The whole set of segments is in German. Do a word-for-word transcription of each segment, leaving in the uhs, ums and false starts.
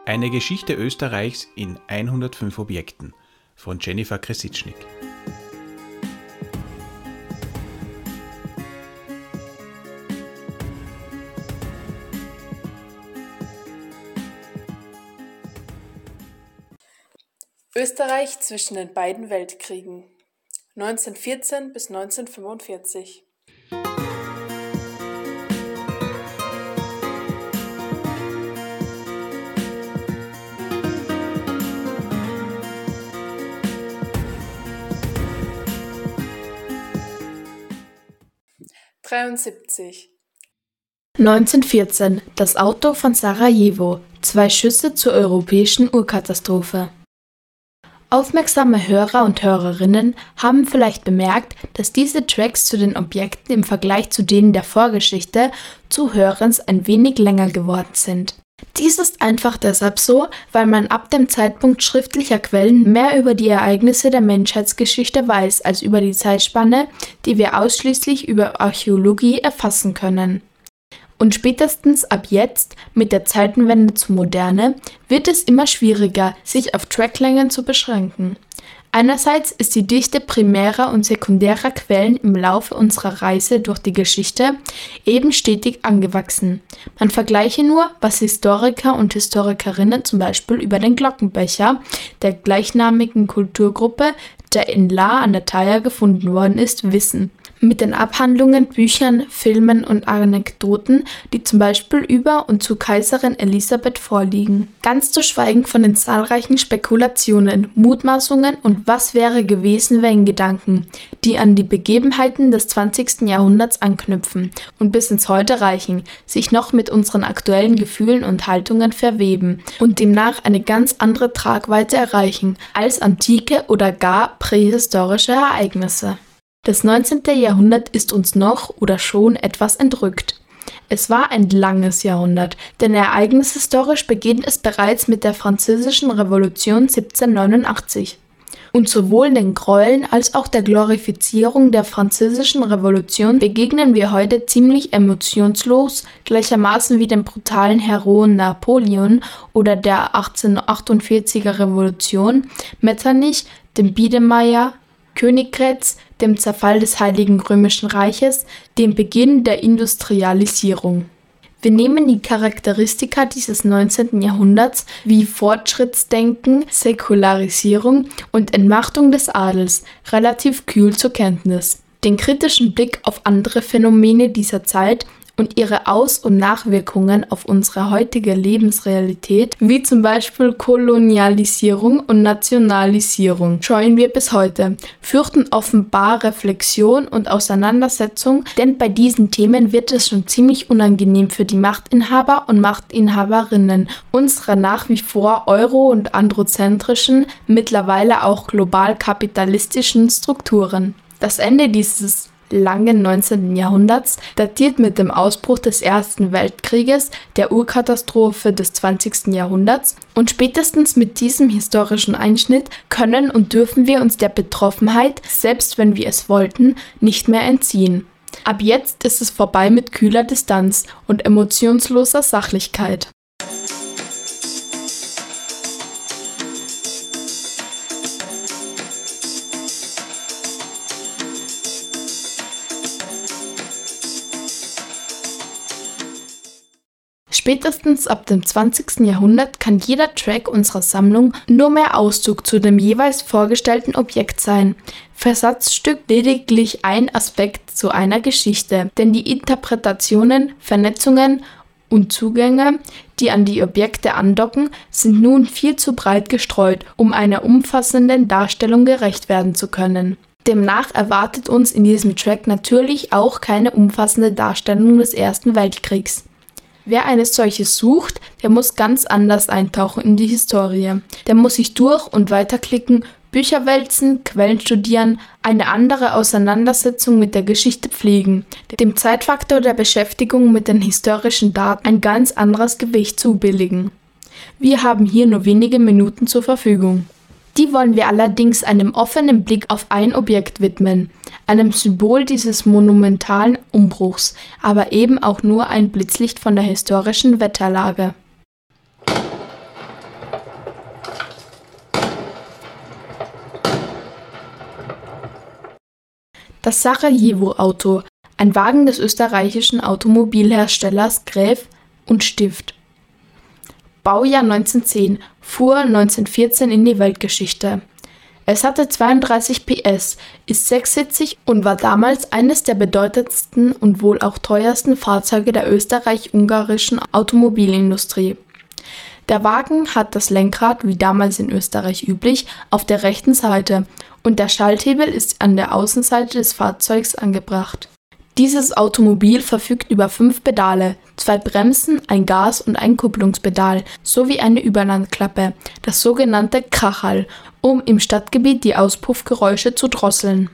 Eine Geschichte Österreichs in hundertfünf Objekten von Jennifer Kresitschnik. Österreich zwischen den beiden Weltkriegen neunzehnhundertvierzehn bis neunzehnhundertfünfundvierzig. dreiundsiebzig. neunzehnhundertvierzehn. Das Auto von Sarajevo. Zwei Schüsse zur europäischen Urkatastrophe. Aufmerksame Hörer und Hörerinnen haben vielleicht bemerkt, dass diese Tracks zu den Objekten im Vergleich zu denen der Vorgeschichte zu Hörens ein wenig länger geworden sind. Dies ist einfach deshalb so, weil man ab dem Zeitpunkt schriftlicher Quellen mehr über die Ereignisse der Menschheitsgeschichte weiß als über die Zeitspanne, die wir ausschließlich über Archäologie erfassen können. Und spätestens ab jetzt, mit der Zeitenwende zur Moderne, wird es immer schwieriger, sich auf Tracklängen zu beschränken. Einerseits ist die Dichte primärer und sekundärer Quellen im Laufe unserer Reise durch die Geschichte eben stetig angewachsen. Man vergleiche nur, was Historiker und Historikerinnen zum Beispiel über den Glockenbecher der gleichnamigen Kulturgruppe, der in La an der Thaya gefunden worden ist, wissen. Mit den Abhandlungen, Büchern, Filmen und Anekdoten, die zum Beispiel über und zu Kaiserin Elisabeth vorliegen. Ganz zu schweigen von den zahlreichen Spekulationen, Mutmaßungen und was wäre gewesen wenn Gedanken, die an die Begebenheiten des zwanzigsten Jahrhunderts anknüpfen und bis ins Heute reichen, sich noch mit unseren aktuellen Gefühlen und Haltungen verweben und demnach eine ganz andere Tragweite erreichen als antike oder gar prähistorische Ereignisse. Das neunzehnte. Jahrhundert ist uns noch oder schon etwas entrückt. Es war ein langes Jahrhundert, denn ereignishistorisch beginnt es bereits mit der Französischen Revolution siebzehnhundertneunundachtzig. Und sowohl den Gräueln als auch der Glorifizierung der Französischen Revolution begegnen wir heute ziemlich emotionslos, gleichermaßen wie dem brutalen Heroen Napoleon oder der achtzehnhundertachtundvierziger Revolution, Metternich, dem Biedermeier, Königgrätz, dem Zerfall des Heiligen Römischen Reiches, dem Beginn der Industrialisierung. Wir nehmen die Charakteristika dieses neunzehnten. Jahrhunderts wie Fortschrittsdenken, Säkularisierung und Entmachtung des Adels relativ kühl zur Kenntnis. Den kritischen Blick auf andere Phänomene dieser Zeit und ihre Aus- und Nachwirkungen auf unsere heutige Lebensrealität, wie zum Beispiel Kolonialisierung und Nationalisierung, scheuen wir bis heute, fürchten offenbar Reflexion und Auseinandersetzung, denn bei diesen Themen wird es schon ziemlich unangenehm für die Machtinhaber und Machtinhaberinnen unserer nach wie vor euro- und androzentrischen, mittlerweile auch global kapitalistischen Strukturen. Das Ende dieses langen neunzehnten. Jahrhunderts datiert mit dem Ausbruch des Ersten Weltkrieges, der Urkatastrophe des zwanzigsten. Jahrhunderts, und spätestens mit diesem historischen Einschnitt können und dürfen wir uns der Betroffenheit, selbst wenn wir es wollten, nicht mehr entziehen. Ab jetzt ist es vorbei mit kühler Distanz und emotionsloser Sachlichkeit. Spätestens ab dem zwanzigsten. Jahrhundert kann jeder Track unserer Sammlung nur mehr Auszug zu dem jeweils vorgestellten Objekt sein, Versatzstück lediglich ein Aspekt zu einer Geschichte, denn die Interpretationen, Vernetzungen und Zugänge, die an die Objekte andocken, sind nun viel zu breit gestreut, um einer umfassenden Darstellung gerecht werden zu können. Demnach erwartet uns in diesem Track natürlich auch keine umfassende Darstellung des Ersten Weltkriegs. Wer eine solche sucht, der muss ganz anders eintauchen in die Historie. Der muss sich durch und weiterklicken, Bücher wälzen, Quellen studieren, eine andere Auseinandersetzung mit der Geschichte pflegen, dem Zeitfaktor der Beschäftigung mit den historischen Daten ein ganz anderes Gewicht zubilligen. Wir haben hier nur wenige Minuten zur Verfügung. Die wollen wir allerdings einem offenen Blick auf ein Objekt widmen, einem Symbol dieses monumentalen Umbruchs, aber eben auch nur ein Blitzlicht von der historischen Wetterlage. Das Sarajevo-Auto, ein Wagen des österreichischen Automobilherstellers Graef und Stift. Baujahr neunzehnhundertzehn, fuhr neunzehnhundertvierzehn in die Weltgeschichte. Es hatte zweiunddreißig P S, ist sechssitzig und war damals eines der bedeutendsten und wohl auch teuersten Fahrzeuge der österreich-ungarischen Automobilindustrie. Der Wagen hat das Lenkrad, wie damals in Österreich üblich, auf der rechten Seite und der Schalthebel ist an der Außenseite des Fahrzeugs angebracht. Dieses Automobil verfügt über fünf Pedale, zwei Bremsen, ein Gas- und ein Kupplungspedal sowie eine Überlandklappe, das sogenannte Kachel, um im Stadtgebiet die Auspuffgeräusche zu drosseln.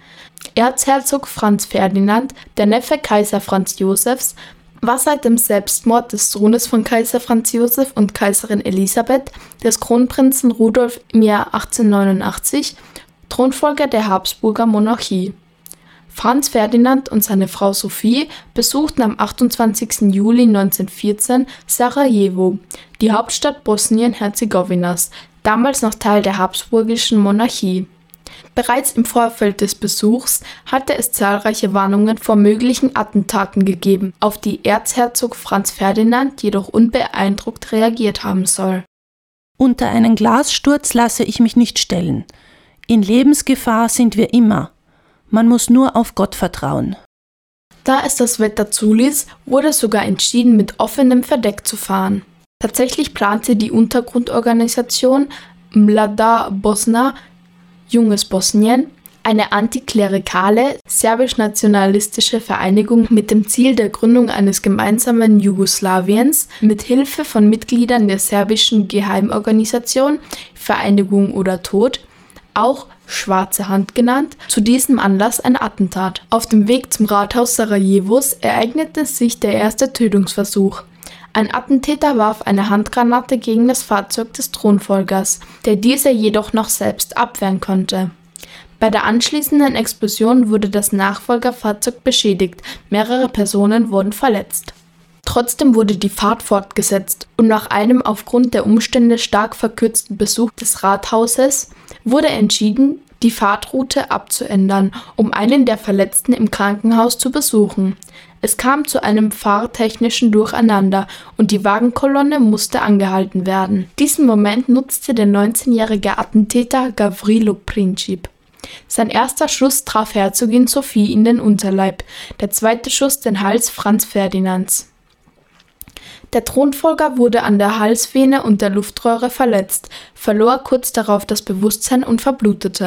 Erzherzog Franz Ferdinand, der Neffe Kaiser Franz Josefs, war seit dem Selbstmord des Sohnes von Kaiser Franz Josef und Kaiserin Elisabeth, des Kronprinzen Rudolf im Jahr achtzehnhundertneunundachtzig, Thronfolger der Habsburger Monarchie. Franz Ferdinand und seine Frau Sophie besuchten am achtundzwanzigsten Juli neunzehnhundertvierzehn Sarajevo, die Hauptstadt Bosnien-Herzegowinas, damals noch Teil der habsburgischen Monarchie. Bereits im Vorfeld des Besuchs hatte es zahlreiche Warnungen vor möglichen Attentaten gegeben, auf die Erzherzog Franz Ferdinand jedoch unbeeindruckt reagiert haben soll. Unter einen Glassturz lasse ich mich nicht stellen. In Lebensgefahr sind wir immer. Man muss nur auf Gott vertrauen. Da es das Wetter zuließ, wurde sogar entschieden, mit offenem Verdeck zu fahren. Tatsächlich plante die Untergrundorganisation Mlada Bosna, Junges Bosnien, eine antiklerikale, serbisch-nationalistische Vereinigung mit dem Ziel der Gründung eines gemeinsamen Jugoslawiens mit Hilfe von Mitgliedern der serbischen Geheimorganisation Vereinigung oder Tod, auch Schwarze Hand genannt, zu diesem Anlass ein Attentat. Auf dem Weg zum Rathaus Sarajevos ereignete sich der erste Tötungsversuch. Ein Attentäter warf eine Handgranate gegen das Fahrzeug des Thronfolgers, der diese jedoch noch selbst abwehren konnte. Bei der anschließenden Explosion wurde das Nachfolgerfahrzeug beschädigt, mehrere Personen wurden verletzt. Trotzdem wurde die Fahrt fortgesetzt und nach einem aufgrund der Umstände stark verkürzten Besuch des Rathauses wurde entschieden, die Fahrtroute abzuändern, um einen der Verletzten im Krankenhaus zu besuchen. Es kam zu einem fahrtechnischen Durcheinander und die Wagenkolonne musste angehalten werden. Diesen Moment nutzte der neunzehnjährige Attentäter Gavrilo Princip. Sein erster Schuss traf Herzogin Sophie in den Unterleib, der zweite Schuss den Hals Franz Ferdinands. Der Thronfolger wurde an der Halsvene und der Luftröhre verletzt, verlor kurz darauf das Bewusstsein und verblutete.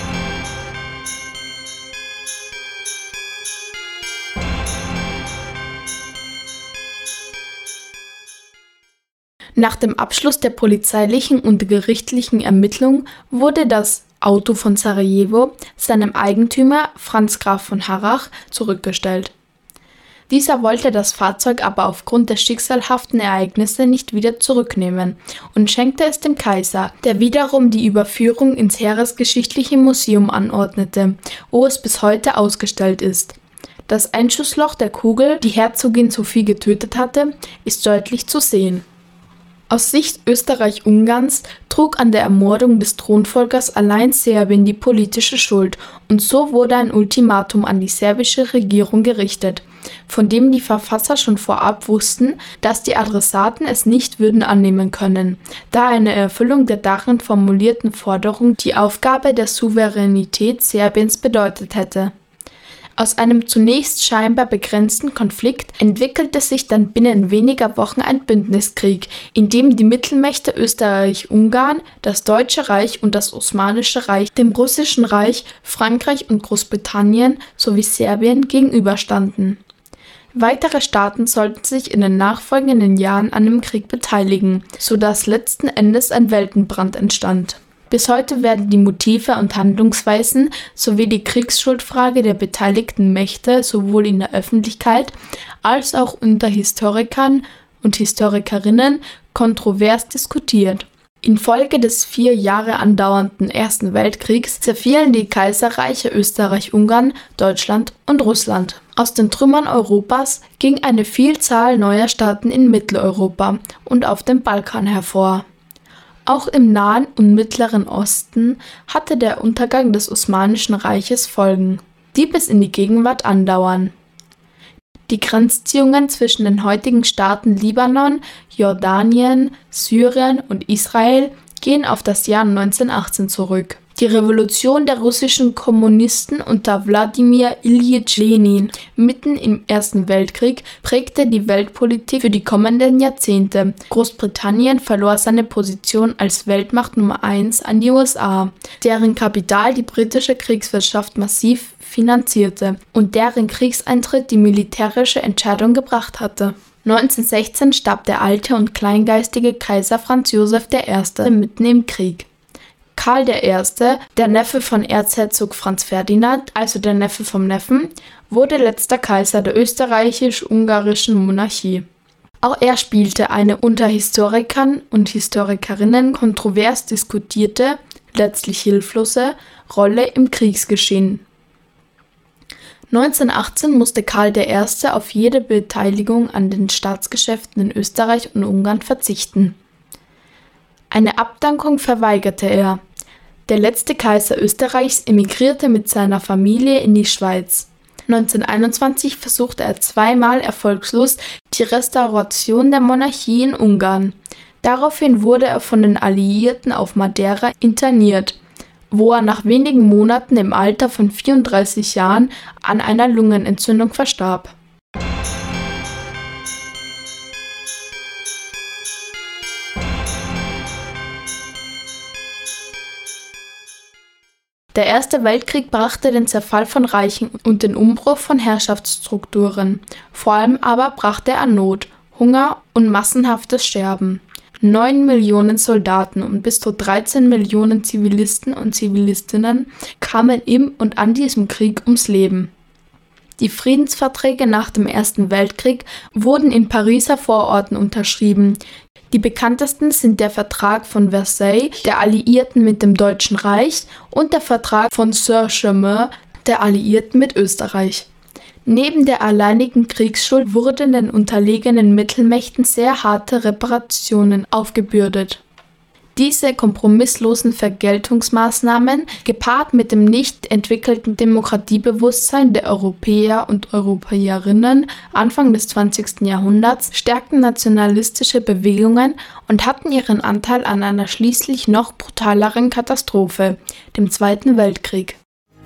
Nach dem Abschluss der polizeilichen und gerichtlichen Ermittlung wurde das Auto von Sarajevo seinem Eigentümer Franz Graf von Harrach zurückgestellt. Dieser wollte das Fahrzeug aber aufgrund der schicksalhaften Ereignisse nicht wieder zurücknehmen und schenkte es dem Kaiser, der wiederum die Überführung ins Heeresgeschichtliche Museum anordnete, wo es bis heute ausgestellt ist. Das Einschussloch der Kugel, die Herzogin Sophie getötet hatte, ist deutlich zu sehen. Aus Sicht Österreich-Ungarns trug an der Ermordung des Thronfolgers allein Serbien die politische Schuld und so wurde ein Ultimatum an die serbische Regierung gerichtet, von dem die Verfasser schon vorab wussten, dass die Adressaten es nicht würden annehmen können, da eine Erfüllung der darin formulierten Forderung die Aufgabe der Souveränität Serbiens bedeutet hätte. Aus einem zunächst scheinbar begrenzten Konflikt entwickelte sich dann binnen weniger Wochen ein Bündniskrieg, in dem die Mittelmächte Österreich-Ungarn, das Deutsche Reich und das Osmanische Reich dem Russischen Reich, Frankreich und Großbritannien sowie Serbien gegenüberstanden. Weitere Staaten sollten sich in den nachfolgenden Jahren an dem Krieg beteiligen, sodass letzten Endes ein Weltenbrand entstand. Bis heute werden die Motive und Handlungsweisen sowie die Kriegsschuldfrage der beteiligten Mächte sowohl in der Öffentlichkeit als auch unter Historikern und Historikerinnen kontrovers diskutiert. Infolge des vier Jahre andauernden Ersten Weltkriegs zerfielen die Kaiserreiche Österreich-Ungarn, Deutschland und Russland. Aus den Trümmern Europas ging eine Vielzahl neuer Staaten in Mitteleuropa und auf dem Balkan hervor. Auch im Nahen und Mittleren Osten hatte der Untergang des Osmanischen Reiches Folgen. die bis in die Gegenwart andauern. Die Grenzziehungen zwischen den heutigen Staaten Libanon, Jordanien, Syrien und Israel gehen auf das Jahr neunzehnhundertachtzehn zurück. Die Revolution der russischen Kommunisten unter Wladimir Iljitsch Lenin mitten im Ersten Weltkrieg prägte die Weltpolitik für die kommenden Jahrzehnte. Großbritannien verlor seine Position als Weltmacht Nummer eins an die U S A, deren Kapital die britische Kriegswirtschaft massiv finanzierte und deren Kriegseintritt die militärische Entscheidung gebracht hatte. neunzehnhundertsechzehn starb der alte und kleingeistige Kaiser Franz Josef der Erste mitten im Krieg. Karl der Erste, der Neffe von Erzherzog Franz Ferdinand, also der Neffe vom Neffen, wurde letzter Kaiser der österreichisch-ungarischen Monarchie. Auch er spielte eine unter Historikern und Historikerinnen kontrovers diskutierte, letztlich hilflose, Rolle im Kriegsgeschehen. neunzehnhundertachtzehn musste Karl der Erste auf jede Beteiligung an den Staatsgeschäften in Österreich und Ungarn verzichten. Eine Abdankung verweigerte er. Der letzte Kaiser Österreichs emigrierte mit seiner Familie in die Schweiz. neunzehnhunderteinundzwanzig versuchte er zweimal erfolglos die Restauration der Monarchie in Ungarn. Daraufhin wurde er von den Alliierten auf Madeira interniert, wo er nach wenigen Monaten im Alter von vierunddreißig Jahren an einer Lungenentzündung verstarb. Der Erste Weltkrieg brachte den Zerfall von Reichen und den Umbruch von Herrschaftsstrukturen. Vor allem aber brachte er Not, Hunger und massenhaftes Sterben. Neun Millionen Soldaten und bis zu dreizehn Millionen Zivilisten und Zivilistinnen kamen im und an diesem Krieg ums Leben. Die Friedensverträge nach dem Ersten Weltkrieg wurden in Pariser Vororten unterschrieben. Die bekanntesten sind der Vertrag von Versailles der Alliierten mit dem Deutschen Reich und der Vertrag von Saint-Germain der Alliierten mit Österreich. Neben der alleinigen Kriegsschuld wurden den unterlegenen Mittelmächten sehr harte Reparationen aufgebürdet. Diese kompromisslosen Vergeltungsmaßnahmen, gepaart mit dem nicht entwickelten Demokratiebewusstsein der Europäer und Europäerinnen Anfang des zwanzigsten Jahrhunderts, stärkten nationalistische Bewegungen und hatten ihren Anteil an einer schließlich noch brutaleren Katastrophe, dem Zweiten Weltkrieg.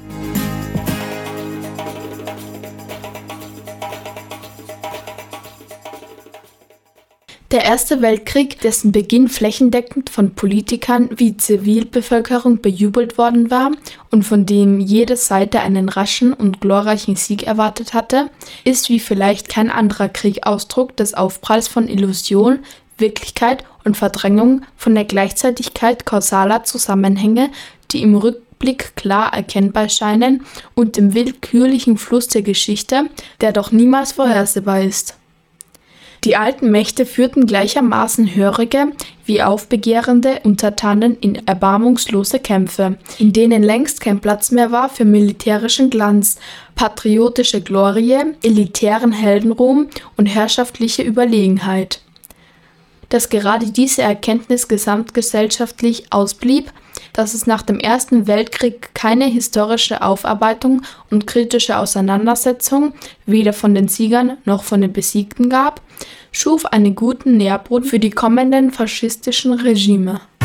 Der Erste Weltkrieg, dessen Beginn flächendeckend von Politikern wie Zivilbevölkerung bejubelt worden war und von dem jede Seite einen raschen und glorreichen Sieg erwartet hatte, ist wie vielleicht kein anderer Krieg Ausdruck des Aufpralls von Illusion, Wirklichkeit und Verdrängung, von der Gleichzeitigkeit kausaler Zusammenhänge, die im Rückblick klar erkennbar scheinen, und dem willkürlichen Fluss der Geschichte, der doch niemals vorhersehbar ist. Die alten Mächte führten gleichermaßen hörige wie aufbegehrende Untertanen in erbarmungslose Kämpfe, in denen längst kein Platz mehr war für militärischen Glanz, patriotische Glorie, elitären Heldenruhm und herrschaftliche Überlegenheit. Dass gerade diese Erkenntnis gesamtgesellschaftlich ausblieb, dass es nach dem Ersten Weltkrieg keine historische Aufarbeitung und kritische Auseinandersetzung weder von den Siegern noch von den Besiegten gab, schuf einen guten Nährboden für die kommenden faschistischen Regime.